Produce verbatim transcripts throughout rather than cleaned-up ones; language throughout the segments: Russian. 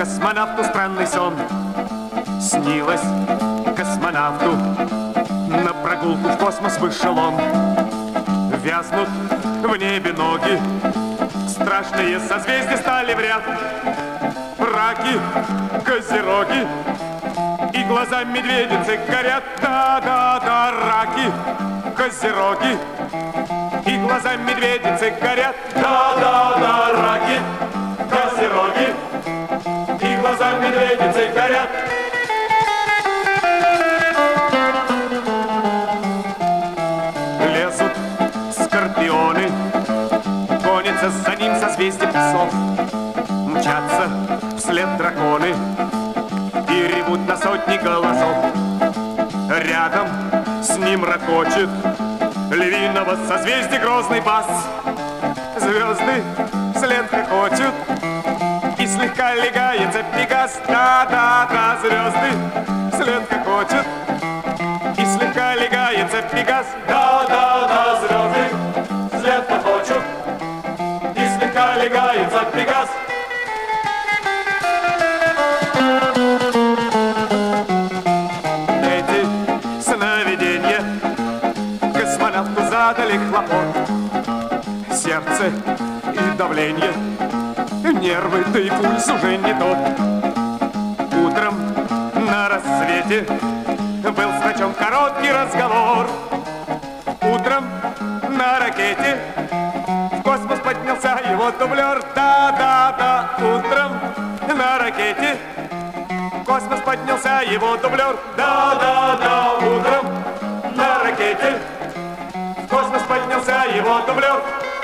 Космонавту странный сон снилось космонавту. На прогулку в космос вышел он. Вязнут в небе ноги, страшные созвездия стали в ряд. Раки, козероги и глаза медведицы горят. Да-да-да, раки, козероги и глаза медведицы горят. Да-да-да, раки, козероги и глаза медведицы горят. Лезут скорпионы, гонятся за ним созвездие псов. Мчатся вслед драконы и ревут на сотни голосов. Рядом с ним ракочет львиного созвездия грозный бас. Звезды вслед хохочут и слегка легается Пегас. Да-да-да, звезды вслед хохочут и слегка легается Пегас. Да-да-да, звезды вслед хохочут и слегка легается Пегас. Эти сновидения космонавту задали хлопот. Сердце и давление, нервы, да и пульс уже не тот. Утром на рассвете был с врачом короткий разговор. Утром на ракете в космос поднялся его дублер. Да-да-да, утром на ракете в космос поднялся его дублер. Да-да-да, утром на ракете в космос поднялся его дублер.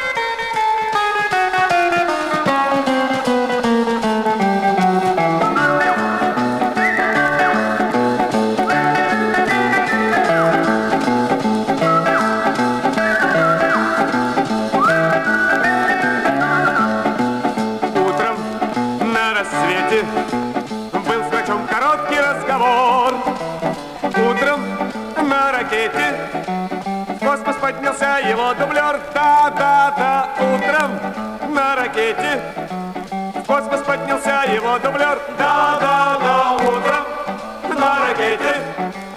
Был с врачом короткий разговор. Утром на ракете в космос поднялся его дублер. Да-да-да, утром на ракете в космос поднялся его дублер. Да-да-да, утром на ракете